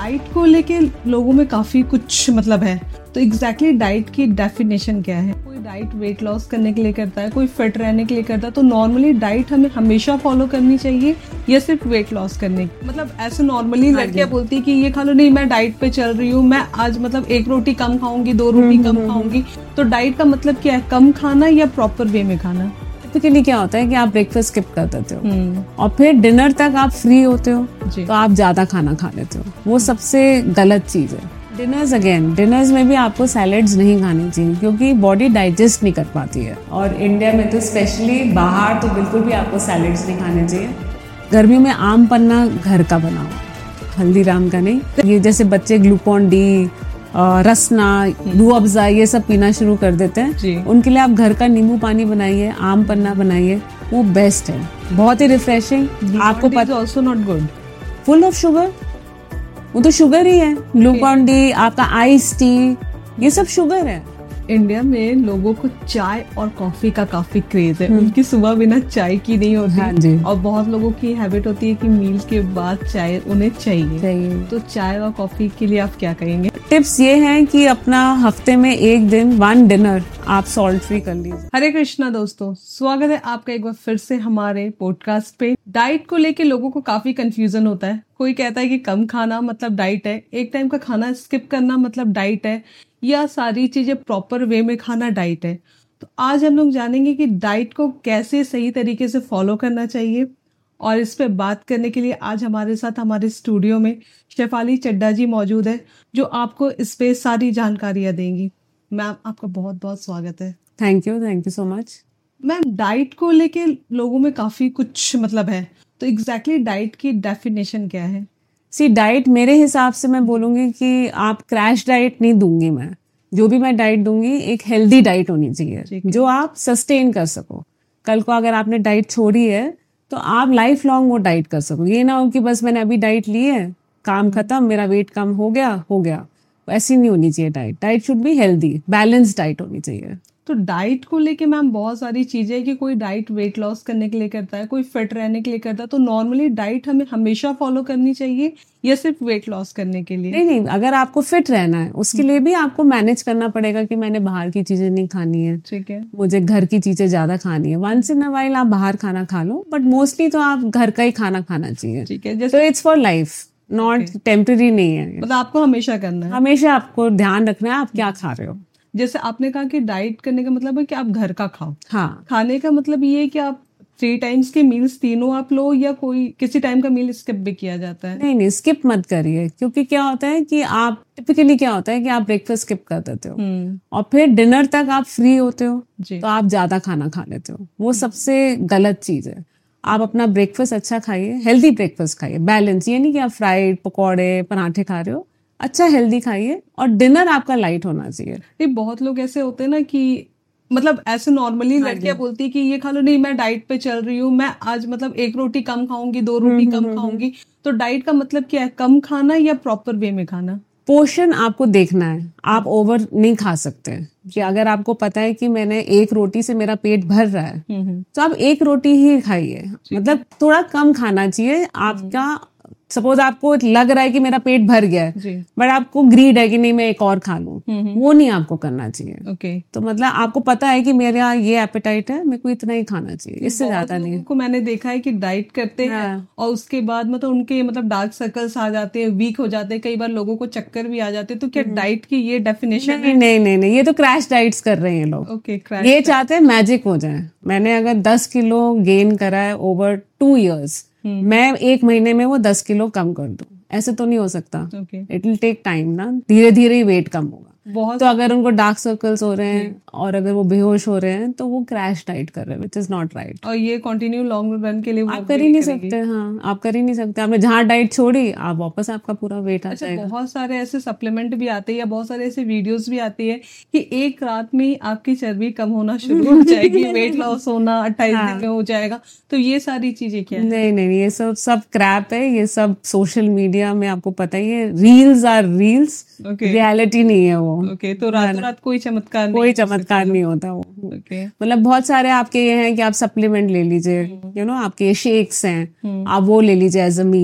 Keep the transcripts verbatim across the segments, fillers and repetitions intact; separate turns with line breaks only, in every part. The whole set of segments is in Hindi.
डाइट को लेके लोगों में काफी कुछ मतलब है, तो एग्जैक्टली exactly डाइट की डेफिनेशन क्या है? कोई डाइट वेट लॉस करने के लिए करता है, कोई फिट रहने के लिए करता है, तो नॉर्मली डाइट हमें हमेशा फॉलो करनी चाहिए या सिर्फ वेट लॉस करने की? मतलब ऐसे नॉर्मली लड़कियां बोलती है कि ये खा लो, नहीं मैं डाइट पे चल रही हूँ, मैं आज मतलब एक रोटी कम खाऊंगी, दो रोटी कम खाऊंगी। तो डाइट का मतलब क्या है? कम खाना या प्रॉपर वे में खाना?
टिपिकली क्या होता है कि आप ब्रेकफास्ट स्किप कर देते हो और फिर डिनर तक आप फ्री होते हो तो आप ज्यादा खाना खा लेते हो, वो सबसे गलत चीज है। डिनर्स अगेन डिनर्स में भी आपको सैलेड्स नहीं खाने चाहिए क्योंकि बॉडी डाइजेस्ट नहीं कर पाती है, और इंडिया में तो स्पेशली बाहर तो बिल्कुल भी आपको सैलेड्स नहीं खाने चाहिए। गर्मियों में आम पन्ना घर का बना हुआ, हल्दीराम का नहीं। ये जैसे बच्चे ग्लूकॉन डी, रसना, रूह अफ़ज़ा ये सब पीना शुरू कर देते हैं, उनके लिए आप घर का नींबू पानी बनाइए, आम पन्ना बनाइए, वो बेस्ट है, बहुत ही रिफ्रेशिंग। आपको पता
also not good,
full of sugar, वो तो शुगर ही है। ग्लूकॉन डी, आपका आइस टी, ये सब शुगर है।
इंडिया में लोगों को चाय और कॉफी का काफी क्रेज है, उनकी सुबह बिना चाय की नहीं होती।
हाँ जी।
और बहुत लोगों की हैबिट होती है कि मील के बाद चाय उन्हें चाहिए, चाहिए। तो चाय और कॉफी के लिए आप क्या कहेंगे?
टिप्स ये हैं कि अपना हफ्ते में एक दिन वन डिनर आप सॉल्ट फ्री कर लीजिए।
हरे कृष्णा दोस्तों, स्वागत है आपका एक बार फिर से हमारे पॉडकास्ट पे। डाइट को लेके लोगों को काफी कंफ्यूजन होता है। कोई कहता है कि कम खाना मतलब डाइट है, एक टाइम का खाना स्किप करना मतलब डाइट है, या सारी चीजें प्रॉपर वे में खाना डाइट है। तो आज हम लोग जानेंगे कि डाइट को कैसे सही तरीके से फॉलो करना चाहिए, और इस पे बात करने के लिए आज हमारे साथ हमारे स्टूडियो में शेफाली चड्डा जी मौजूद है, जो आपको इस पे सारी जानकारियां देंगी। मैम, आपका बहुत बहुत स्वागत है।
Thank you thank you so much.
Ma'am, diet को लेके लोगों में काफी कुछ मतलब है, तो एग्जैक्टली exactly डाइट की डेफिनेशन क्या है?
सी डाइट मेरे हिसाब से मैं बोलूंगी कि आप क्रैश डाइट नहीं दूंगी मैं, जो भी मैं डाइट दूंगी एक हेल्दी डाइट होनी चाहिए जो आप सस्टेन कर सको। कल को अगर आपने डाइट छोड़ी है तो आप लाइफ लॉन्ग वो डाइट कर सको। ये ना हो कि बस मैंने अभी डाइट ली है, काम खत्म, मेरा वेट कम हो गया हो गया ऐसी नहीं होनी चाहिए diet. Diet should be healthy, balance diet होनी चाहिए।
तो डाइट को लेके मैम बहुत सारी चीजें हैं कि कोई डाइट वेट लॉस करने के लिए करता है, कोई फिट रहने के लिए करता है, तो नॉर्मली डाइट हमें हमेशा फॉलो करनी चाहिए या सिर्फ वेट लॉस करने के लिए?
नहीं नहीं, अगर आपको फिट रहना है उसके लिए भी आपको मैनेज करना पड़ेगा कि मैंने बाहर की चीजें नहीं खानी है, ठीक है, मुझे घर की चीजें ज्यादा खानी है। वंस इन अ वाइल आप बाहर खाना खा लो, बट मोस्टली तो आप घर का ही खाना खाना चाहिए, ठीक है। तो it's for life, not temporary नहीं है,
मतलब आपको हमेशा करना है,
हमेशा आपको ध्यान रखना है आप क्या खा रहे हो।
जैसे आपने कहा कि डाइट करने का मतलब है कि आप घर का खाओ।
हाँ,
खाने का मतलब ये है कि आप थ्री टाइम्स के मील्स तीनों आप लो, या कोई किसी टाइम का मील स्किप भी किया जाता है?
नहीं नहीं, स्किप मत करिए, क्योंकि क्या होता है कि आप टिपिकली क्या होता है कि आप ब्रेकफास्ट स्किप कर देते हो और फिर डिनर तक आप फ्री होते हो तो आप ज्यादा खाना खा लेते हो, वो सबसे गलत चीज है। आप अपना ब्रेकफास्ट अच्छा खाइए, हेल्दी ब्रेकफास्ट खाइए, बैलेंस। ये नहीं कि आप फ्राइड पकौड़े पराठे खा रहे हो, अच्छा हेल्दी खाइए, और डिनर आपका लाइट होना चाहिए।
ये बहुत लोग ऐसे होते हैं ना कि मतलब ऐसे नॉर्मली लड़कियां बोलती है कि ये खा लो, नहीं मैं डाइट पे चल रही हूँ, मैं आज मतलब एक रोटी कम खाऊंगी, दो रोटी कम खाऊंगी। तो डाइट का मतलब क्या है? कम खाना या प्रॉपर वे में खाना?
पोर्शन आपको देखना है, आप ओवर नहीं खा सकते। कि अगर आपको पता है कि मैंने एक रोटी से मेरा पेट भर रहा है तो आप एक रोटी ही खाइए, मतलब थोड़ा कम खाना चाहिए। आपका सपोज आपको लग रहा है कि मेरा पेट भर गया है, बट आपको ग्रीड है कि नहीं मैं एक और खा लूं, वो नहीं आपको करना चाहिए।
ओके,
तो मतलब आपको पता है कि मेरा ये एपेटाइट है, मेरे को इतना ही खाना चाहिए, इससे ज्यादा नहीं।
को मैंने देखा है कि डाइट करते हैं और उसके बाद मतलब उनके मतलब डार्क सर्कल्स आ जाते हैं, वीक हो जाते हैं, कई बार लोगों को चक्कर भी आ जाते हैं। तो क्या डाइट की ये डेफिनेशन?
नहीं नहीं नहीं नहीं, ये तो क्रैश डाइट्स कर रहे हैं लोग।
ओके,
ये चाहते हैं मैजिक हो जाए। मैंने अगर दस किलो गेन करा है ओवर टू इयर्स, मैं एक महीने में वो दस किलो कम कर दूं, ऐसे तो नहीं हो सकता। इट विल टेक टाइम ना, धीरे धीरे ही वेट कम होगा। बहुत तो अगर उनको डार्क सर्कल्स हो रहे हैं और अगर वो बेहोश हो रहे हैं तो वो क्रैश डाइट कर रहे हैं, विच इज नॉट राइट।
और ये कंटिन्यू लॉन्ग रन के लिए
आप कर ही नहीं सकते। हाँ, आप कर ही नहीं सकते। आपने जहाँ डाइट छोड़ी आप वापस आपका पूरा वेट आ जाएगा।
बहुत सारे ऐसे सप्लीमेंट भी आते हैं या बहुत सारे ऐसे वीडियोस भी आती है कि एक रात में ही आपकी चर्बी कम होना शुरू हो जाएगी, वेट लॉस होना अट्ठाईस दिन में हो जाएगा। तो ये सारी चीजें क्या है?
नहीं नहीं, ये सब सब क्रैप है। ये सब सोशल मीडिया में आपको पता ही है, रील्स आर रील्स, रियलिटी नहीं है वो।
ओके okay, तो रात रात कोई चमत्कार नहीं,
कोई चमत्कार नहीं होता वो।
okay.
मतलब बहुत सारे आपके ये हैं कि आप सप्लीमेंट ले लीजिए, यू नो आपके शेक्स हैं, आप वो ले लीजिए एज अ मील,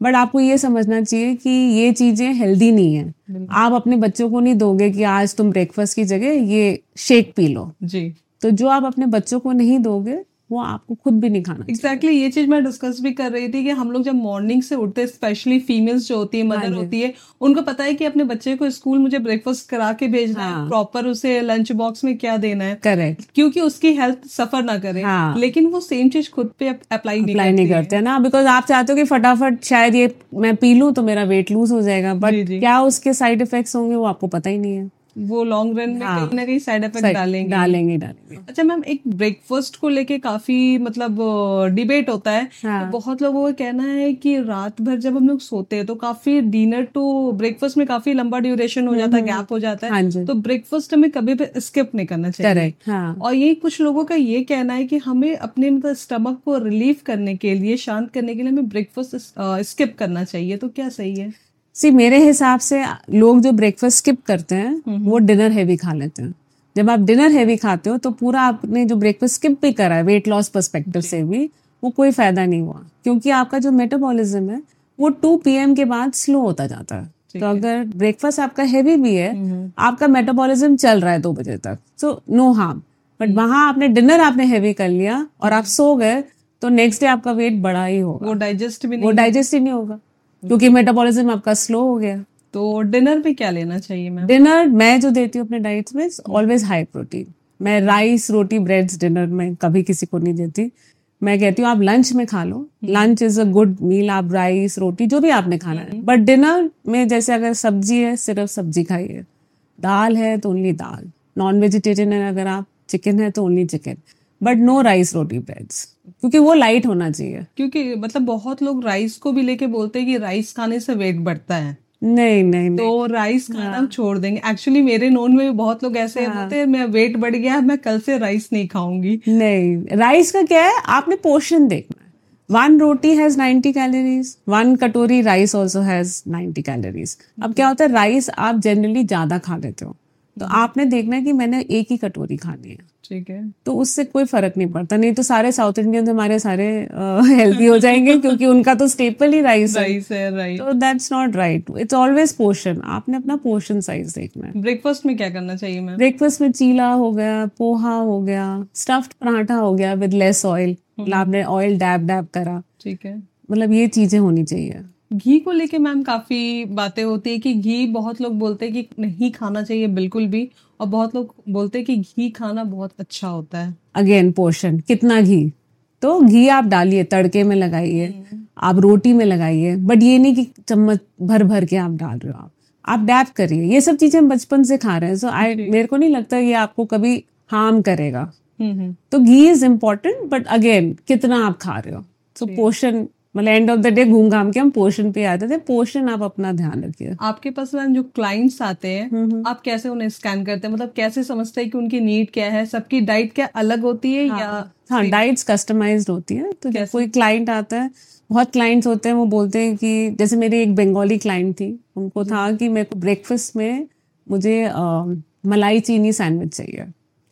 बट आपको ये समझना चाहिए कि ये चीजें हेल्दी नहीं है। आप अपने बच्चों को नहीं दोगे कि आज तुम ब्रेकफास्ट की जगह ये शेक पी लो
जी।
तो जो आप अपने बच्चों को नहीं दोगे वो आपको खुद भी नहीं खाना।
एग्जैक्टली exactly, ये चीज मैं डिस्कस भी कर रही थी कि हम लोग जब मॉर्निंग से उठते हैं, स्पेशली फीमेल्स जो होती है, मदर होती है, उनको पता है कि अपने बच्चे को स्कूल मुझे ब्रेकफास्ट करा के भेजना है, प्रॉपर उसे लंच बॉक्स में क्या देना है,
करेक्ट,
क्योंकि उसकी हेल्थ सफर ना करे। हाँ. लेकिन वो सेम चीज खुद पे अप्लाई नहीं
अप्लाई नहीं करते है ना, बिकॉज आप चाहते हो कि फटाफट शायद ये मैं पी लूं तो मेरा वेट लूज हो जाएगा, बट क्या उसके साइड इफेक्ट्स होंगे वो आपको पता ही नहीं है।
वो लॉन्ग रन में हाँ, कहीं ना कहीं साइड इफेक्ट डालेंगे
डालेंगे डालेंगे
अच्छा मैम, एक ब्रेकफास्ट को लेके काफी मतलब डिबेट होता है। हाँ. तो बहुत लोगों का कहना है कि रात भर जब हम लोग सोते हैं तो काफी डिनर टू ब्रेकफास्ट में काफी लंबा ड्यूरेशन हो जाता है, गैप हो जाता है। हाँ, तो ब्रेकफास्ट हमें कभी भी स्किप नहीं करना चाहिए।
करेक्ट। हाँ.
और यही कुछ लोगों का ये कहना है कि हमें अपने मतलब स्टमक को रिलीफ करने के लिए, शांत करने के लिए हमें ब्रेकफास्ट स्किप करना चाहिए, तो क्या सही है?
सी मेरे हिसाब से लोग जो ब्रेकफास्ट स्किप करते हैं वो डिनर हैवी खा लेते हैं। जब आप डिनर हैवी खाते हो तो पूरा आपने जो ब्रेकफास्ट स्किप भी करा है वेट लॉस पर्सपेक्टिव से भी वो कोई फायदा नहीं हुआ, क्योंकि आपका जो मेटाबॉलिज्म है वो टू पी एम के बाद स्लो होता जाता है। तो अगर ब्रेकफास्ट आपका हैवी भी है, आपका मेटाबॉलिज्म चल रहा है दो बजे तक, सो नो हार्म। बट वहां आपने डिनर आपने हैवी कर लिया और आप सो गए तो नेक्स्ट डे आपका वेट बढ़ा ही होगा,
वो डाइजेस्ट भी नहीं
वो डाइजेस्ट ही नहीं होगा क्योंकि मेटाबॉलिज्म आपका स्लो हो गया।
तो डिनर पे क्या लेना चाहिए मैम?
डिनर मैं जो देती हूँ अपने डाइट्स में ऑलवेज हाई प्रोटीन। मैं राइस रोटी ब्रेड्स डिनर में कभी किसी को नहीं देती। मैं कहती हूँ आप लंच में खा लो, lunch is a good meal, आप राइस रोटी जो भी आपने खाना है। बट डिनर में जैसे अगर सब्जी है सिर्फ सब्जी खाइए, दाल है तो ओनली दाल, नॉन वेजिटेरियन है अगर आप, चिकन है तो only chicken, but no rice रोटी ब्रेड्स, क्योंकि वो लाइट होना चाहिए।
क्योंकि मतलब बहुत लोग राइस को भी लेके बोलते हैं कि राइस खाने से वेट बढ़ता है।
नहीं नहीं
तो
नहीं।
राइस खाना हाँ. हम छोड़ देंगे। एक्चुअली मेरे नोन में भी बहुत लोग ऐसे हाँ. होते हैं, मैं वेट बढ़ गया मैं कल से राइस नहीं खाऊंगी।
नहीं, राइस का क्या है, आपने पोर्शन देखना है। वन रोटी हैज नाइंटी कैलोरीज, वन कटोरी rice also has ninety calories. अब क्या होता है, राइस आप जनरली ज्यादा खा लेते हो तो आपने देखना है कि मैंने एक ही कटोरी खानी है,
ठीक है,
तो उससे कोई फर्क नहीं पड़ता। नहीं तो सारे साउथ इंडियंस हमारे सारे हेल्दी हो जाएंगे क्योंकि उनका तो स्टेपल ही राइस है।
राइस है, राइट।
तो that's not right, it's always portion. आपने अपना पोर्शन साइज देखना है।
ब्रेकफास्ट में क्या करना चाहिए मैम?
ब्रेकफास्ट में चीला हो गया, पोहा हो गया, स्टफ्ड पराठा हो गया विद लेस ऑयल, मतलब आपने ऑयल डैब डैब करा,
ठीक है,
मतलब ये चीजें होनी चाहिए।
घी को लेके मैम काफी बातें होती है कि घी बहुत लोग बोलते हैं कि नहीं खाना चाहिए बिल्कुल भी, और बहुत लोग बोलते हैं कि घी खाना बहुत अच्छा होता है।
अगेन पोर्शन, कितना घी, तो घी आप डालिए, तड़के में लगाइए, आप रोटी में लगाइए, बट ये नहीं कि चम्मच भर भर के आप डाल रहे हो, आप आप डैब करिए। ये सब चीजें हम बचपन से खा रहे हैं, सो आई मेरे को नहीं लगता ये आपको कभी हार्म करेगा। तो ghee is important, but again कितना आप खा रहे हो। सो पोर्शन, मतलब एंड ऑफ द डे घूम घाम के हम पोर्शन पे आते थे। पोर्शन आप अपना ध्यान रखिए।
आपके पास मैम जो क्लाइंट्स आते हैं, आप कैसे उन्हें स्कैन करते हैं, मतलब कैसे समझते हैं कि उनकी नीड क्या है? सबकी डाइट क्या अलग होती है? हाँ, या
हाँ, डाइट्स कस्टमाइज्ड होती है। तो जब कोई क्लाइंट आता है, बहुत क्लाइंट्स होते हैं वो बोलते हैं कि जैसे मेरी एक बंगाली क्लाइंट थी, उनको था कि मेरे को ब्रेकफास्ट में मुझे आ, मलाई चीनी सैंडविच चाहिए,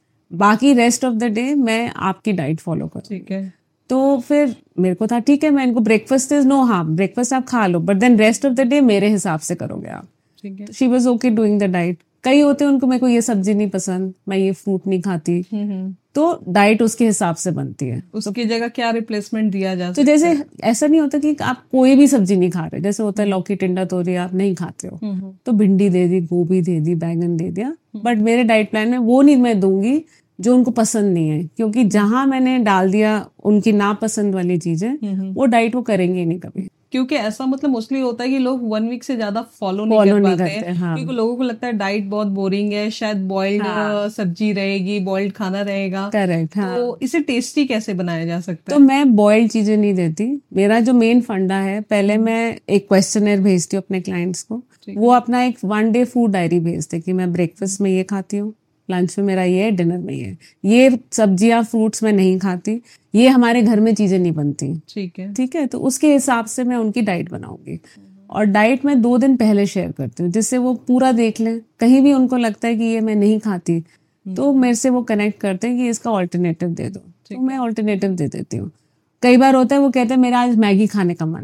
बाकी रेस्ट ऑफ द डे मैं आपकी डाइट फॉलो करूँ।
ठीक है,
तो फिर मेरे को था ठीक है, मैं इनको breakfast is no harm, breakfast आप खा लो, but then rest of the day मेरे हिसाब से करोगे आप।
ठीक है,
she was okay doing the diet. कई होते हैं उनको, मेरे को ये सब्जी नहीं पसंद, मैं ये फ्रूट नहीं खाती, तो डाइट उसके हिसाब से बनती है।
उसकी जगह क्या रिप्लेसमेंट दिया जा सकता
है? तो जैसे ऐसा नहीं होता कि आप कोई भी सब्जी नहीं खा रहे, जैसे होता है लौकी टिंडा तोरी आप नहीं खाते हो तो भिंडी दे दी, गोभी दे दी, बैगन दे दिया, बट मेरे डाइट प्लान में वो नहीं मैं दूंगी जो उनको पसंद नहीं है, क्योंकि जहां मैंने डाल दिया उनकी नापसंद वाली चीजें, वो डाइट वो करेंगे नहीं कभी।
क्योंकि ऐसा मतलब मोस्टली होता है कि लोग वन वीक से ज्यादा फॉलो नहीं कर पाते हैं। हाँ। क्योंकि लोगों को लगता है डाइट बहुत बोरिंग है, शायद बॉइल्ड हाँ। सब्जी रहेगी, बॉइल्ड खाना रहेगा।
करेक्ट। हाँ।
तो इसे टेस्टी कैसे बनाया जा सकता
है? तो मैं बॉइल्ड चीजें नहीं देती। मेरा जो मेन फंडा है, पहले मैं एक क्वेश्चनर भेजती हूँ अपने क्लाइंट्स को, वो अपना एक वन डे फूड डायरी भेजते कि मैं ब्रेकफास्ट में ये खाती हूँ, लंच में मेरा ये है, डिनर में ये, ये सब्जियां फ्रूट्स में नहीं खाती, ये हमारे घर में चीजें नहीं बनती।
ठीक है,
ठीक है, तो उसके हिसाब से मैं उनकी डाइट बनाऊंगी। और डाइट में दो दिन पहले शेयर करती हूँ, जिससे वो पूरा देख लें। कहीं भी उनको लगता है कि ये मैं नहीं खाती तो मेरे से वो कनेक्ट करते हैं कि इसका ऑल्टरनेटिव दे दो, तो मैं ऑल्टरनेटिव दे देती हूँ। कई बार होता है वो कहते हैं मेरा आज मैगी खाने का मन है,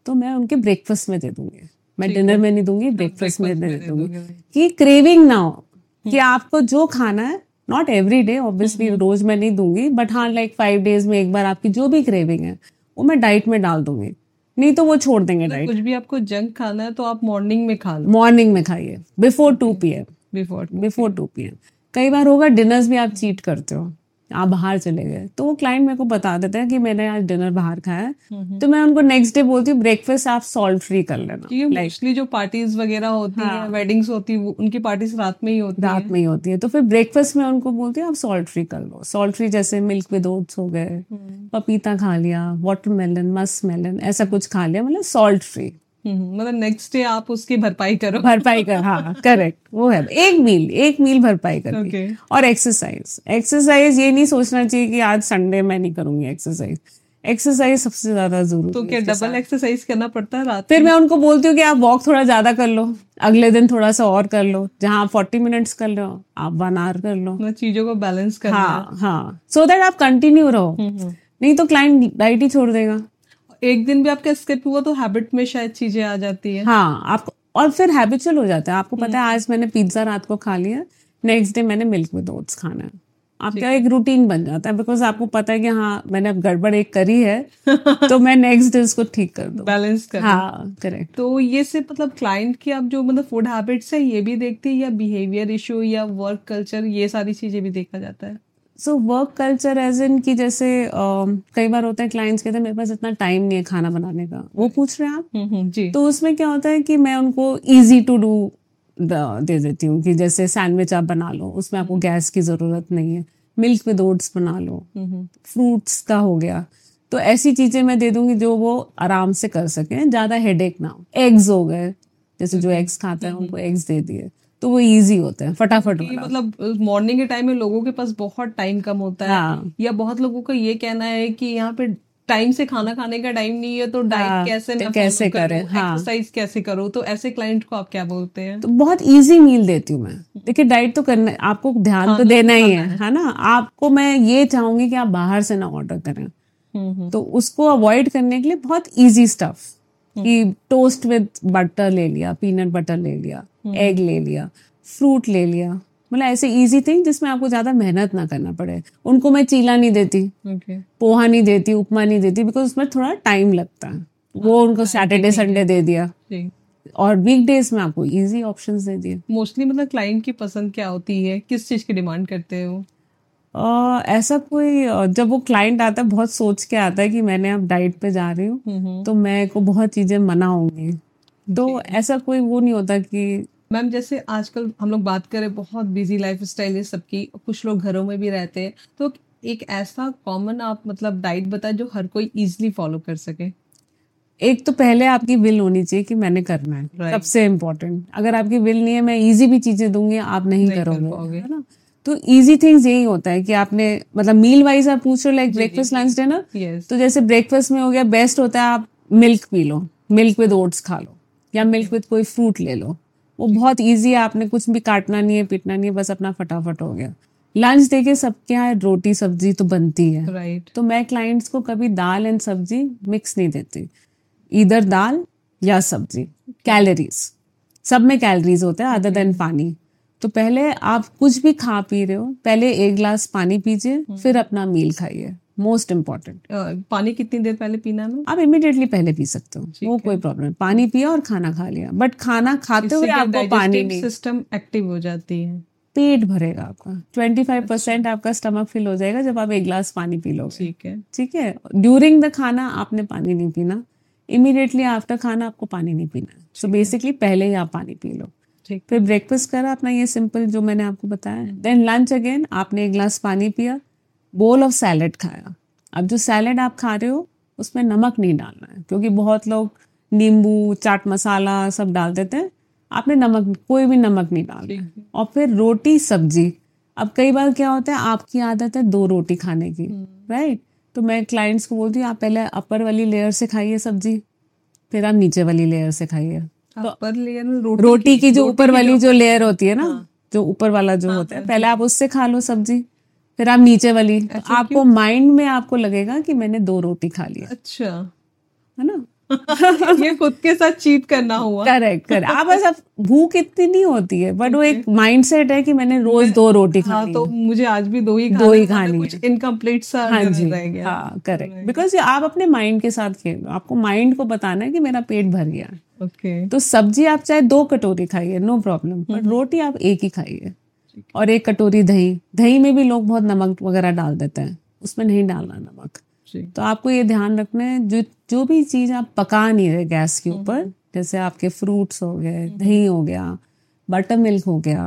तो मैं उनके ब्रेकफास्ट में दे दूंगी, मैं डिनर में नहीं दूंगी, ब्रेकफास्ट में दे दूंगी कि क्रेविंग ना हो कि आपको जो खाना है, नॉट एवरी डे ऑब्वियसली, रोज मैं नहीं दूंगी, बट हाँ लाइक फाइव डेज में एक बार आपकी जो भी क्रेविंग है वो मैं डाइट में डाल दूंगी, नहीं तो वो छोड़ देंगे डाइट।
कुछ भी आपको जंक खाना है तो आप मॉर्निंग में खा लो,
मॉर्निंग में खाइए before two P M before before two P M कई बार होगा डिनर्स भी आप चीट करते हो, आप बाहर चले गए, तो वो क्लाइंट मेरे को बता देते हैं कि मैंने आज डिनर बाहर खाया है, तो मैं उनको नेक्स्ट डे बोलती हूँ ब्रेकफास्ट आप सॉल्ट फ्री कर लेना।
मोस्टली जो पार्टीज वगैरह होती है, वेडिंग्स होती है, उनकी पार्टीज रात में ही होती है
रात में ही होती है, तो फिर ब्रेकफास्ट में उनको बोलती हूँ आप सॉल्ट फ्री कर लो। सॉल्ट फ्री जैसे मिल्क विद ओट्स हो गए, पपीता खा लिया, वाटरमेलन, मस्क मेलन, ऐसा कुछ खा लिया, मतलब सॉल्ट फ्री।
मतलब नेक्स्ट डे आप उसकी भरपाई करो,
भरपाई कर, हाँ करेक्ट, वो है एक मील एक मील भरपाई करनी। okay. और एक्सरसाइज एक्सरसाइज ये नहीं सोचना चाहिए कि आज संडे मैं नहीं करूंगी एक्सरसाइज, एक्सरसाइज सबसे ज्यादा जरूरी।
तो क्या डबल एक्सरसाइज करना पड़ता है रात?
फिर मैं उनको बोलती हूँ कि आप वॉक थोड़ा ज्यादा कर लो, अगले दिन थोड़ा सा और कर लो, जहाँ आप फोर्टी मिनट्स कर लो आप वन आवर कर लो,
चीजों को बैलेंस करना।
हाँ हाँ, सो दैट आप कंटिन्यू रहो, नहीं तो क्लाइंट डाइट ही छोड़ देगा।
एक दिन भी आपका स्किप हुआ तो हैबिट में शायद चीजें आ जाती है।
हाँ, आपको और फिर हैबिचुअल हो जाता है, आपको पता है आज मैंने पिज्जा रात को खा लिया, नेक्स्ट डे मैंने मिल्क विद ओट्स खाना है, आपका एक रूटीन बन जाता है, बिकॉज आपको पता है कि हाँ मैंने अब गड़बड़ एक करी है तो मैं नेक्स्ट डे उसको ठीक कर दूं,
बैलेंस कर।
हाँ करेक्ट।
तो ये से मतलब क्लाइंट की आप जो मतलब फूड हैबिट्स है ये भी देखते हैं, या बिहेवियर इशू या वर्क कल्चर, ये सारी चीजें भी देखा जाता है?
So work culture as in की जैसे uh, कई बार होता है क्लाइंट्स कहते हैं मेरे पास इतना टाइम नहीं है खाना बनाने का, वो पूछ रहे हैं आप जी। तो उसमें क्या होता है कि मैं उनको इजी टू डू दे देती हूँ कि जैसे सैंडविच आप बना लो, उसमें आपको गैस की जरूरत नहीं है, मिल्क विद ओट्स बना लो, फ्रूट्स का हो गया, तो ऐसी चीजें मैं दे दूंगी जो वो आराम से कर सके, ज्यादा हेडेक ना हो। एग्स हो गए, जैसे जो एग्स खाता है उनको एग्स दे दिए, तो वो इजी होता है फटाफट वाला।
मतलब मॉर्निंग के टाइम में लोगों के पास बहुत टाइम कम होता है, हाँ। या बहुत लोगों का ये कहना है कि यहाँ पे टाइम से खाना खाने का टाइम नहीं है, तो डाइट हाँ, कैसे मैं
कैसे करें,
एक्सरसाइज हाँ। कैसे करो, तो ऐसे क्लाइंट को आप क्या बोलते हैं?
तो बहुत इजी मील देती हूँ मैं। देखिए डाइट तो करना, आपको ध्यान तो देना ही है, है ना, आपको मैं ये चाहूंगी कि आप बाहर से ना ऑर्डर करें, तो उसको अवॉइड करने के लिए बहुत इजी स्टफ कि टोस्ट विद बटर ले लिया, पीनट बटर ले लिया, एग ले लिया, फ्रूट ले लिया, मतलब ऐसे इजी थिंग जिसमें आपको ज्यादा मेहनत ना करना पड़े। उनको मैं चीला नहीं देती, okay. पोहा नहीं देती, उपमा नहीं देती, बिकॉज उसमें थोड़ा टाइम लगता है, वो उनको सैटरडे संडे दे दिया, और वीकडेज में आपको इजी ऑप्शंस दे दिए।
मोस्टली मतलब क्लाइंट की पसंद क्या होती है, किस चीज की डिमांड करते हो?
Uh, ऐसा कोई uh, जब वो क्लाइंट आता है बहुत सोच के आता है कि मैंने अब डाइट पे जा रही हूँ, तो मैं को बहुत चीजें मना होंगी, तो ऐसा कोई वो नहीं होता कि
मैम जैसे आजकल हम लोग बात करें बहुत बिजी लाइफ स्टाइल है सबकी, कुछ लोग घरों में भी रहते हैं, तो एक ऐसा कॉमन आप मतलब डाइट बताए जो हर कोई इजीली फॉलो कर सके।
एक तो पहले आपकी विल होनी चाहिए कि मैंने करना है, right. सबसे इम्पोर्टेंट। अगर आपकी विल नहीं है, मैं इजी भी चीजें दूंगी आप नहीं, नहीं करोगे, है ना। तो इजी थिंग्स यही होता है कि आपने मतलब मील वाइज आप पूछ रहे हो, लाइक ब्रेकफास्ट लंच डिनर, तो जैसे ब्रेकफास्ट में हो गया, बेस्ट होता है आप मिल्क पी लो, मिल्क विद ओट्स खा लो, या मिल्क विद कोई फ्रूट ले लो, वो बहुत इजी है, आपने कुछ भी काटना नहीं है, पीटना नहीं है, बस अपना फटाफट हो गया। लंच देखिए सबके यहाँ रोटी सब्जी तो बनती है, राइट right. तो मैं क्लाइंट्स को कभी दाल एंड सब्जी मिक्स नहीं देती, इधर दाल या सब्जी। कैलोरीज सब में कैलोरीज होता है अदर देन पानी, तो पहले आप कुछ भी खा पी रहे हो, पहले एक ग्लास पानी पीजिए, फिर अपना मील खाइए, मोस्ट इम्पोर्टेंट।
पानी कितनी देर पहले पीना है?
आप इमीडिएटली पहले पी सकते हो, वो कोई प्रॉब्लम, पानी पिया और खाना खा लिया, बट खाना खाते हुए आपको पानी नहीं,
सिस्टम एक्टिव हो जाती है,
पेट भरेगा आपका, ट्वेंटी फाइव परसेंट आपका स्टमक फिल हो जाएगा जब आप एक ग्लास पानी पी लोगे।
ठीक है,
ठीक है। ड्यूरिंग द खाना आपने पानी नहीं पीना, इमीडिएटली आफ्टर खाना आपको पानी नहीं पीना, सो बेसिकली पहले ही आप पानी पी लो। फिर ब्रेकफास्ट करा अपना, ये सिंपल जो मैंने आपको बताया, देन लंच अगेन आपने एक ग्लास पानी पिया, बोल ऑफ सैलेड खाया। अब जो सैलेड आप खा रहे हो उसमें नमक नहीं डालना है, क्योंकि बहुत लोग नींबू चाट मसाला सब डाल देते हैं, आपने नमक, कोई भी नमक नहीं डालना। और फिर रोटी सब्जी, अब कई बार क्या होता है आपकी आदत है दो रोटी खाने की, राइट, तो मैं क्लाइंट्स को बोलती हूँ आप पहले अपर वाली लेयर से खाइए सब्जी, फिर आप नीचे वाली लेयर से खाइए।
तो अपर लेयर में रोटी,
रोटी की जो ऊपर वाली जो लेयर होती है ना, जो ऊपर वाला जो होता है, पहले आप उससे खा लो सब्जी, फिर आप नीचे वाली, आपको माइंड में आपको लगेगा कि मैंने दो रोटी खा लिया।
अच्छा,
है ना,
ये खुद के साथ चीट करना हुआ।
Correct correct. आप बस अब भूख इतनी नहीं होती है, बट वो एक माइंडसेट है कि मैंने रोज दो रोटी खानी
हाँ, तो मुझे आज भी दो ही
दो ही खानी
कुछ इनकम्प्लीट सा
हाँ जी
रह गया।
हाँ करेक्ट, बिकॉज आप अपने माइंड के साथ खेल, आपको माइंड को बताना है कि मेरा पेट भर गया।
ओके,
तो सब्जी आप चाहे दो कटोरी खाइए, नो प्रॉब्लम, बट रोटी आप एक ही खाइए। और एक कटोरी दही, दही में भी लोग बहुत नमक वगैरह डाल देते हैं, उसमें नहीं डालना नमक। तो आपको ये ध्यान रखना है, जो जो भी चीज आप पका नहीं रहे गैस के ऊपर, जैसे आपके फ्रूट्स हो गए, दही हो गया, बटर मिल्क हो गया,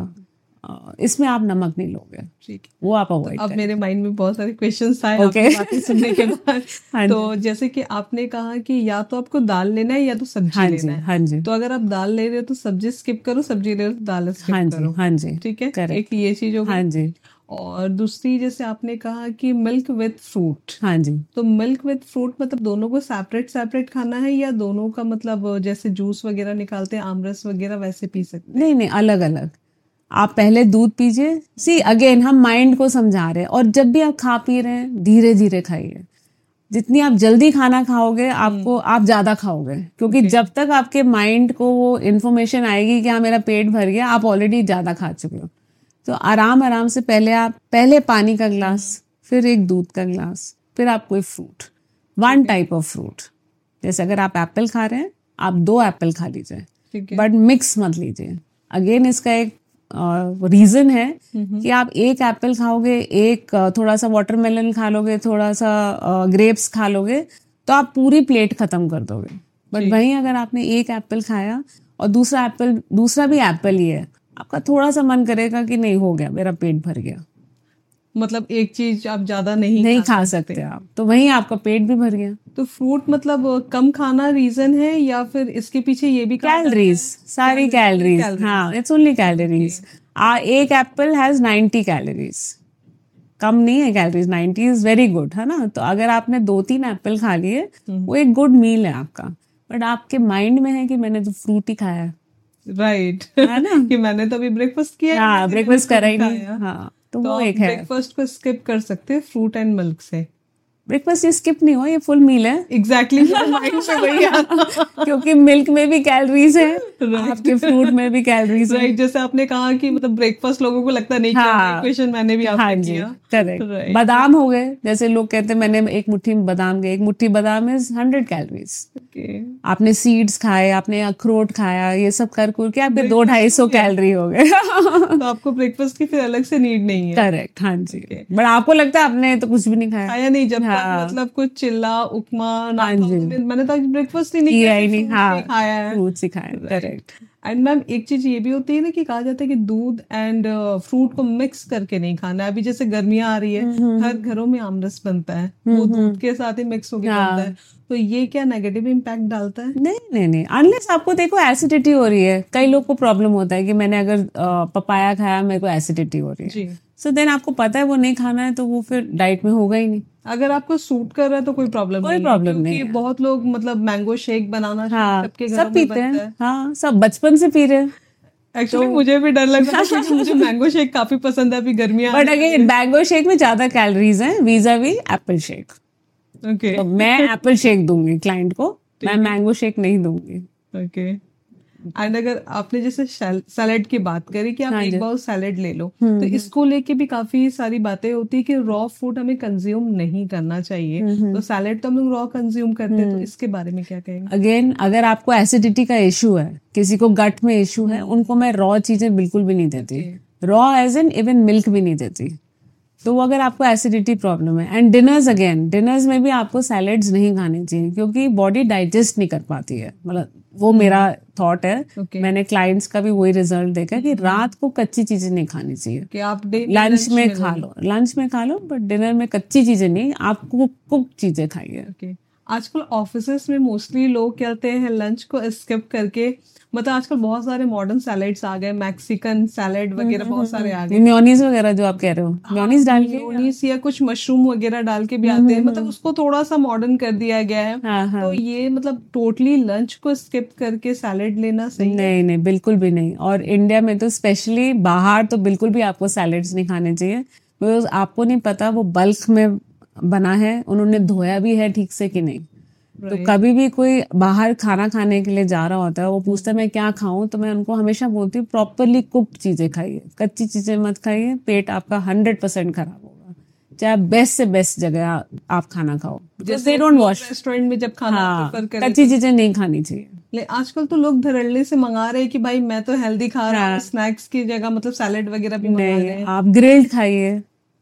इसमें आप नमक नहीं लोगे, ठीक है, वो आप अवॉइड
तो अब मेरे माइंड में बहुत सारे क्वेश्चंस आए
okay.
आपकी बातें सुनने के बाद। तो जैसे कि आपने कहा कि या तो आपको दाल लेना है या तो सब्जी
हाँ
लेना
जी,
है।
हाँ जी।
तो अगर आप दाल ले रहे हो तो सब्जी स्किप करो, सब्जी ले रहे हो तो दाल स्किप
हाँ
करो।
जी, हाँ जी,
ठीक है,
correct.
एक ये चीज हो गई।
हाँ जी।
और दूसरी जैसे आपने कहा कि मिल्क विद फ्रूट,
हाँ जी।
तो मिल्क विद फ्रूट मतलब दोनों को सेपरेट सेपरेट खाना है या दोनों का मतलब जैसे जूस वगैरह निकालते हैं आमरस वगैरह वैसे पी सकते हैं?
नहीं नहीं, अलग अलग। आप पहले दूध पीजिए। सी अगेन हम माइंड को समझा रहे हैं, और जब भी आप खा पी रहे हैं धीरे धीरे खाइए। जितनी आप जल्दी खाना खाओगे आपको आप ज्यादा खाओगे, क्योंकि okay. जब तक आपके माइंड को वो इन्फॉर्मेशन आएगी कि हाँ मेरा पेट भर गया, आप ऑलरेडी ज्यादा खा चुके हो। तो आराम आराम से पहले आप पहले पानी का ग्लास, फिर एक दूध का ग्लास, फिर आप कोई fruit, one type of fruit. जैसे अगर आप एप्पल खा रहे हैं, आप दो एप्पल खा लीजिए, बट मिक्स मत लीजिए। अगेन इसका एक रीजन uh, है कि आप एक एप्पल खाओगे, एक uh, थोड़ा सा वाटरमेलन खा लोगे, थोड़ा सा ग्रेप्स uh, खा लोगे, तो आप पूरी प्लेट खत्म कर दोगे। बट वहीं अगर आपने एक एप्पल खाया और दूसरा एप्पल दूसरा भी एप्पल ही है, आपका थोड़ा सा मन करेगा कि नहीं हो गया, मेरा पेट भर गया।
मतलब एक चीज आप ज्यादा नहीं
नहीं खा, खा सकते आप, तो वहीं आपका पेट भी भर गया।
तो फ्रूट मतलब कम खाना रीजन है या फिर इसके पीछे ये भी
कैलोरीज, सारी कैलोरीज, हाँ, इट्स ओनली कैलोरीज। एक एप्पल हैज नाइंटी कैलोरीज, कम नहीं है calories, ninety is very good, है ना। तो अगर आपने दो तीन एप्पल खा लिए, वो एक गुड मील है आपका, बट आपके माइंड में है कि मैंने तो फ्रूट ही खाया है,
राइट right. है ना कि मैंने तो अभी ब्रेकफास्ट किया,
हाँ, ब्रेकफास्ट करा ही नहीं, हाँ, तो, तो वो एक है।
ब्रेकफास्ट को स्किप कर सकते हैं फ्रूट एंड मिल्क से।
ब्रेकफास्ट ये स्किप नहीं हो, ये फुल मील है।
एग्जैक्टली माइंड से वही
क्योंकि मिल्क में भी कैलोरीज है, आपके फ्रूट में भी कैलोरीज है।
राइट, जैसे आपने कहा कि मतलब ब्रेकफास्ट लोगों को लगता नहीं,
हाँ,
क्वेश्चन मैंने भी आपसे
हाँ
किया।
करेक्ट। बादाम हो गए, जैसे लोग कहते हैं मैंने एक मुट्ठी बादाम गए, एक मुट्ठी बादाम इज हंड्रेड कैलोरीज। आपने सीड्स खाए, आपने अखरोट खाया, ये सब कर कर के आपके दो ढाई सौ कैलोरी हो गए।
तो आपको ब्रेकफास्ट की फिर अलग से नीड नहीं है।
करेक्ट, हाँ जी। बट आपको लगता है आपने तो कुछ भी नहीं खाया,
खाया नहीं, जब हाँ, तक मतलब कुछ चिल्ला उपमा ना,
हाँ जी,
मैंने तो ब्रेकफास्ट ही नहीं
किया ही नहीं, हाँ,
खाया है,
फ्रूट्स ही खाया। करेक्ट।
एंड मैम एक चीज ये भी होती है ना कि कहा जाता है कि दूध एंड फ्रूट को मिक्स करके नहीं खाना है। अभी जैसे गर्मियां आ रही है, हर घरों में आमरस बनता है, वो दूध के साथ ही मिक्स होकर बनता है, तो ये क्या नेगेटिव इम्पैक्ट डालता है?
नहीं नहीं नहीं, अनलेस आपको देखो एसिडिटी हो रही है। कई लोग को प्रॉब्लम होता है कि मैंने अगर पपाया खाया, मेरे को एसिडिटी हो रही है, सो देन आपको पता है वो नहीं खाना है, तो वो फिर डाइट में होगा ही नहीं।
अगर आपको सूट कर रहा है तो कोई प्रॉब्लम
कोई प्रॉब्लम नहीं है।
बहुत लोग मतलब मैंगो शेक बनाना,
हाँ,
सबके
सब पीते हैं, हाँ, सब बचपन से पी रहे हैं।
एक्चुअली तो, मुझे भी डर लग रहा है क्योंकि मुझे मैंगो शेक काफी पसंद है अभी गर्मियां।
बट अगेन मैंगो शेक में ज्यादा कैलोरीज हैं वीजा वी एप्पल शेक।
ओके,
तो मैं एप्पल शेक दूंगी क्लाइंट को, मैं मैंगो शेक नहीं दूंगी।
ओके। एंड अगर आपने जैसे सैलेड की बात करी कि आप हाँ एक बाउल सैलेड ले लो, तो इसको लेके भी काफी सारी बातें होती है कि रॉ फूड हमें कंज्यूम नहीं करना चाहिए। तो सैलेड तो हम लोग रॉ कंज्यूम करते हैं, तो इसके बारे में क्या कहेंगे?
अगेन अगर आपको एसिडिटी का इशू है, किसी को गट में इशू है, उनको मैं रॉ चीजें बिल्कुल भी नहीं देती, raw as an even milk भी नहीं देती। तो वो अगर आपको एसिडिटी प्रॉब्लम है, एंड डिनर्स अगेन डिनर्स में भी आपको सैलेड्स नहीं खाने चाहिए, क्योंकि बॉडी डाइजेस्ट नहीं कर पाती है। मतलब वो मेरा थॉट है, okay. मैंने क्लाइंट्स का भी वही रिजल्ट देखा कि रात को कच्ची चीजें नहीं खानी चाहिए,
कि आप
लंच में खा लो, लंच में खा लो, बट डिनर में कच्ची चीजें नहीं, आप कुक चीजें खाइए।
okay. आजकल ऑफिसेस में मोस्टली लोग कहते हैं लंच को स्किप करके, मतलब आजकल बहुत सारे मॉडर्न सैलेड्स आ गए, मैक्सिकन सैलेड वगैरह बहुत सारे आ गए,
मेयोनीज वगैरह जो आप कह रहे हो, मेयोनीज डाल के,
मेयोनीज या कुछ मशरूम वगैरह डाल के भी आते हैं, मतलब उसको थोड़ा सा मॉडर्न कर दिया गया है।
हाँ, हाँ.
तो ये मतलब टोटली लंच को स्किप करके सैलेड लेना सही
नहीं है? नहीं बिल्कुल भी नहीं। और इंडिया में तो स्पेशली बाहर तो बिल्कुल भी आपको सैलेड्स नहीं खाने चाहिए, बिकॉज आपको नहीं पता वो बल्क में बना है, उन्होंने धोया भी है ठीक से कि नहीं। तो कभी भी कोई बाहर खाना खाने के लिए जा रहा होता है, वो पूछता है मैं क्या खाऊं, तो मैं उनको हमेशा बोलती हूँ प्रॉपरली कुक्ड चीजें खाइए, कच्ची चीजें मत खाइए, पेट आपका हंड्रेड परसेंट खराब होगा, चाहे बेस्ट से बेस्ट जगह आप खाना खाओ।
जैसे डोंट वॉश रेस्टोरेंट में जब खाना
हाँ, कच्ची चीजें नहीं खानी चाहिए।
ले आजकल तो लोग धड़ल्ले से मंगा रहे हैं कि भाई मैं तो हेल्दी खा रहा हूँ, स्नैक्स की जगह मतलब सैलेड वगैरह भी मंगा रहे हैं।
आप ग्रिल्ड खाइए,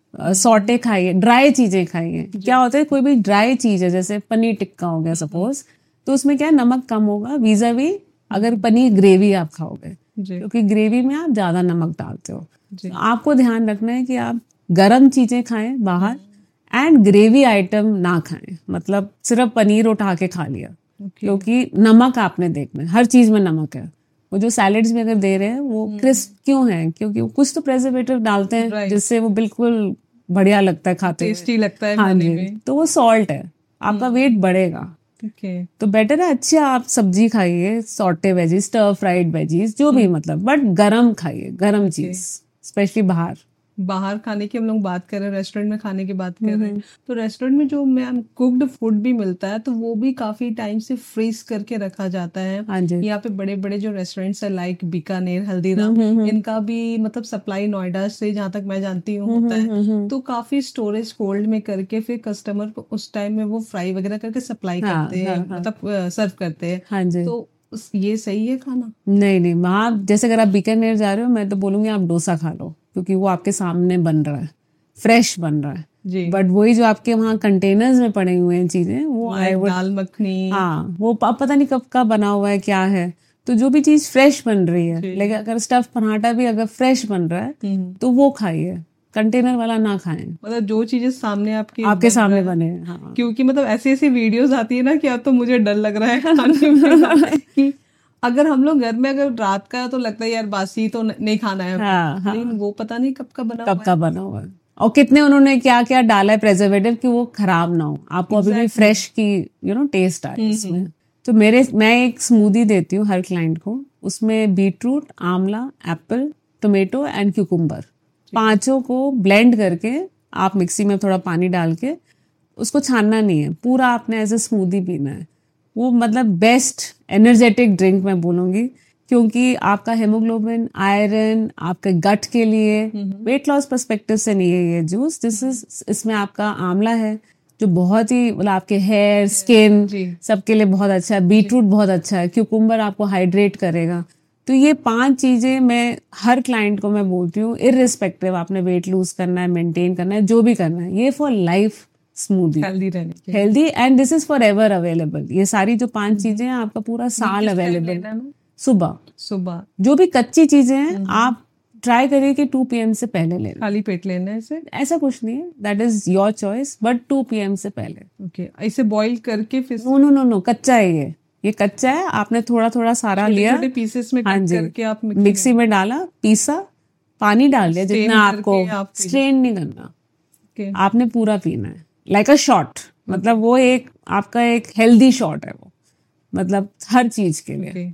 सॉटे खाइए, ड्राई चीजें खाइए। क्या होता है, कोई भी ड्राई चीज है जैसे पनीर टिक्का हो गया सपोज, तो उसमें क्या नमक कम होगा वीजा वी अगर पनीर ग्रेवी आप खाओगे, क्योंकि ग्रेवी में आप ज्यादा नमक डालते हो। तो आपको ध्यान रखना है कि आप गर्म चीजें खाएं बाहर, एंड ग्रेवी आइटम ना खाएं, मतलब सिर्फ पनीर उठा के खा लिया, क्योंकि नमक आपने देखना है, हर चीज में नमक है। वो जो सैलेड्स में अगर दे रहे हैं वो क्रिस्प क्यों है, क्योंकि वो कुछ तो प्रिजर्वेटिव डालते हैं जिससे वो बिल्कुल बढ़िया लगता है, खाते
टेस्टी लगता है
हाँ
खाने
जी
में।
तो वो सॉल्ट है, आपका वेट बढ़ेगा।
okay.
तो बेटर है अच्छे आप सब्जी खाइए, saute veggies, stir fried veggies, जो भी मतलब, बट गरम खाइए, गरम चीज, स्पेशली बाहर
बाहर खाने की हम लोग बात कर रहे हैं, रेस्टोरेंट में खाने की बात कर रहे हैं, तो रेस्टोरेंट में जो मैम कुक्ड फूड भी मिलता है तो वो भी काफी टाइम से फ्रीज करके रखा जाता है। यहाँ पे बड़े बड़े जो रेस्टोरेंट्स है लाइक बीकानेर, हल्दीराम, इनका भी मतलब सप्लाई नोएडा से जहाँ तक मैं जानती हूँ होता है, तो काफी स्टोरेज कोल्ड में करके फिर कस्टमर को उस टाइम में वो फ्राई वगैरह करके सप्लाई करते हैं, मतलब सर्व करते हैं। तो ये सही है खाना?
नहीं नहीं, वहाँ जैसे अगर आप बीकानेर जा रहे हो, मैं तो बोलूंगी आप डोसा खा लो, क्योंकि वो आपके सामने बन रहा है, फ्रेश बन रहा है। बट वही जो आपके वहाँ कंटेनर्स में पड़े हुए हैं चीजें, वो
दाल मखनी,
हाँ वो पता नहीं कब का बना हुआ है क्या है। तो जो भी चीज फ्रेश बन रही है, लेकिन अगर स्टफ पराठा भी अगर फ्रेश बन रहा है तो वो खाइए, कंटेनर वाला ना खाएं।
मतलब जो चीजें सामने आपके
आपके सामने बने, हाँ।
क्योंकि मतलब ऐसी ऐसी वीडियोस आती है ना कि अब तो मुझे डर लग रहा है खाने में कि अगर हम लोग घर में अगर रात का तो लगता है यार बासी तो नहीं खाना है,
हाँ, हाँ।
लेकिन वो पता नहीं कब का बना
कब का बना हुआ है और कितने उन्होंने क्या क्या डाला है प्रेजर्वेटिव कि वो खराब ना हो, आपको अभी भी फ्रेश की यू नो टेस्ट आए इसमें। तो मेरे मैं एक स्मूदी देती हूँ हर क्लाइंट को, उसमें बीटरूट, आंवला, एप्पल, टोमेटो एंड क्यूकुम्बर, पांचों को ब्लेंड करके आप मिक्सी में थोड़ा पानी डाल के, उसको छानना नहीं है, पूरा आपने एज ए स्मूदी पीना है। वो मतलब बेस्ट एनर्जेटिक ड्रिंक मैं बोलूंगी, क्योंकि आपका हेमोग्लोबिन, आयरन, आपके गट के लिए, वेट लॉस पर्सपेक्टिव से नहीं है ये जूस, दिस इज इसमें आपका आंवला है जो बहुत ही मतलब आपके हेयर, स्किन सबके लिए बहुत अच्छा है, बीटरूट बहुत अच्छा है, क्यूकुम्बर आपको हाइड्रेट करेगा। तो ये पांच चीजें मैं हर क्लाइंट को मैं बोलती हूँ, इररिस्पेक्टिव आपने वेट लूज करना है, मेंटेन करना है, जो भी करना है, ये फॉर लाइफ स्मूदी,
हेल्दी रहने,
healthy and this is forever available. ये सारी जो पांच चीजें हैं आपका पूरा साल अवेलेबल। सुबह
सुबह जो
भी कच्ची चीजें हैं आप ट्राई करिए कि टू पी एम से पहले लेना,
खाली पेट लेना है इसे,
ऐसा कुछ नहीं है, that is your choice, but two P M से पहले।
Okay okay. इसे बॉईल करके फिर
नो नो नो नो कच्चा है ये ये कच्चा है, आपने थोड़ा थोड़ा सारा लिया,
छोटे पीसेस में कट करके आप
मिक्सी में डाला, पीसा, पानी डाल दिया जितना आपको, स्ट्रेन नहीं करना, आपने पूरा पीना है लाइक अ शॉट, मतलब वो एक आपका एक हेल्दी शॉट है वो, मतलब हर चीज के लिए।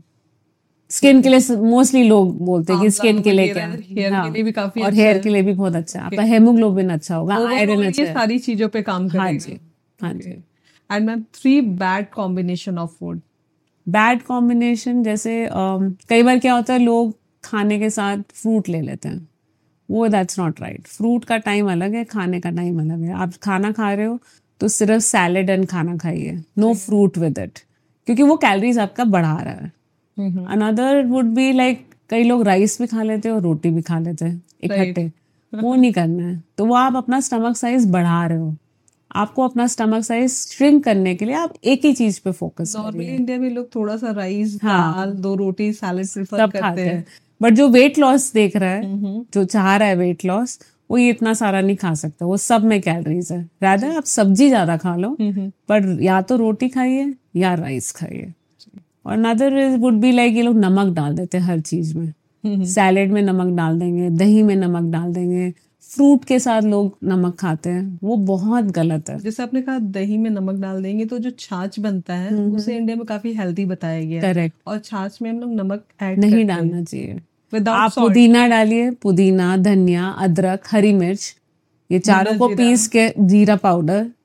स्किन के लिए मोस्टली लोग बोलते हैं कि स्किन के लिए क्या,
हेयर के लिए भी काफी
और हेयर के लिए भी बहुत अच्छा है, आपका हेमोग्लोबिन अच्छा होगा, आयरन अच्छा है,
सारी चीजों पे काम करेगा।
हाँ जी हाँ जी।
And ma'am three bad combination of food.
Bad combination जैसे uh, कई बार क्या होता है, लोग खाने के साथ फ्रूट ले लेते हैं, वो दैट्स नॉट राइट। फ्रूट का टाइम अलग है, खाने का टाइम अलग है। आप खाना खा रहे हो तो सिर्फ सैलेड एंड खाना खाइए, नो फ्रूट विद इट, क्योंकि वो कैलोरीज आपका बढ़ा रहा है। अनदर वुड बी लाइक कई लोग राइस भी खा लेते हैं और रोटी भी खा लेते हैं इकट्ठे, वो नहीं करना है। तो वो आप अपना स्टमक साइज बढ़ा रहे हो, आपको अपना स्टमक साइज श्रिंक करने के लिए आप एक ही चीज पे फोकस करिए।
नॉर्मली इंडिया में लोग थोड़ा सा राइस, हाँ, दाल, दो रोटी, सैलेड प्रेफर करते हैं,
बट जो वेट लॉस देख रहा है, जो चाह रहा है वेट लॉस, वो ये इतना सारा नहीं खा सकता, वो सब में कैलोरीज है। रादर आप सब्जी ज्यादा खा लो, पर या तो रोटी खाइए या राइस खाइए। और अनदर वुड बी लाइक ये लोग नमक डाल देते हैं हर चीज में, सैलेड में नमक डाल देंगे, दही में नमक डाल देंगे, फ्रूट के साथ लोग नमक खाते हैं, वो बहुत गलत है।
जैसे आपने कहा दही में नमक डाल देंगे, तो जो छाछ बनता है उसे इंडिया में काफी हेल्दी बताया गया है।
करेक्ट।
और छाछ में हम लोग नमक ऐड
नहीं डालना चाहिए। आप पुदीना डालिए, पुदीना, धनिया, अदरक, हरी मिर्च, ये चारों को पीस के, जीरा पाउडर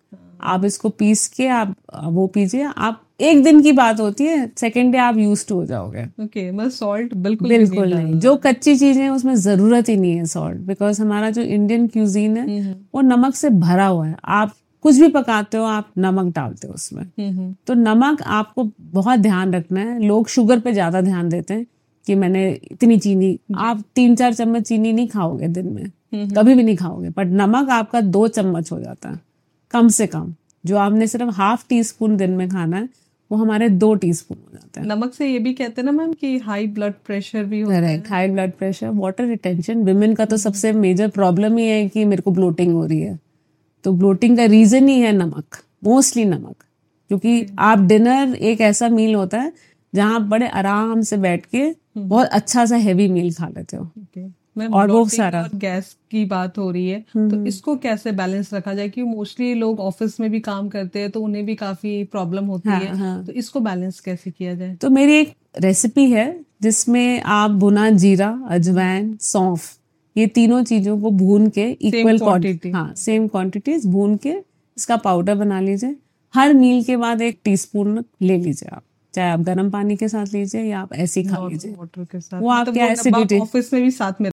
आप इसको पीस के आप वो पीजिए। आप एक दिन की बात होती है, सेकेंड डे आप यूज्ड हो जाओगे।
ओके, मतलब सॉल्ट बिल्कुल
बिल्कुल नहीं, नहीं। जो कच्ची चीजें हैं उसमें जरूरत ही नहीं है सॉल्ट, बिकॉज हमारा जो इंडियन क्यूजीन है वो नमक से भरा हुआ है। आप कुछ भी पकाते हो आप नमक डालते हो उसमें, तो नमक आपको बहुत ध्यान रखना है। लोग शुगर पे ज्यादा ध्यान देते हैं कि मैंने इतनी चीनी, आप तीन चार चम्मच चीनी नहीं खाओगे दिन में, कभी भी नहीं खाओगे, बट नमक आपका दो चम्मच हो जाता है कम से कम। जो आपने सिर्फ हाफ टी स्पून दिन में खाना है वो हमारे दो टीस्पून हो जाते हैं।
नमक से ये भी कहते हैं ना मैम कि हाई ब्लड प्रेशर भी होता है।
High blood pressure, water retention. Women का तो सबसे मेजर प्रॉब्लम ही है कि मेरे को ब्लोटिंग हो रही है, तो ब्लोटिंग का रीजन ही है नमक, मोस्टली नमक। क्योंकि आप डिनर एक ऐसा मील होता है जहाँ आप बड़े आराम से बैठ के बहुत अच्छा सा हैवी मील खा लेते हो, और वो सारा
और गैस की बात हो रही है, तो इसको कैसे बैलेंस रखा जाए? क्योंकि मोस्टली लोग ऑफिस में भी काम करते हैं तो उन्हें भी काफी प्रॉब्लम होती हाँ, है हाँ. तो इसको बैलेंस कैसे किया जाए?
तो मेरी एक रेसिपी है जिसमें आप भुना जीरा, अजवाइन, सौंफ, ये तीनों चीजों को भून के इक्वल क्वांटिटी, हाँ सेम क्वांटिटीज भून के इसका पाउडर बना लीजिए। हर मील के बाद एक टीस्पून ले लीजिए आप, चाहे आप गर्म पानी के साथ लीजिए या आप ऐसे ही खा लीजिए,
वाटर के साथ।
वो आपके एसिडिटी
ऑफिस में भी साथ में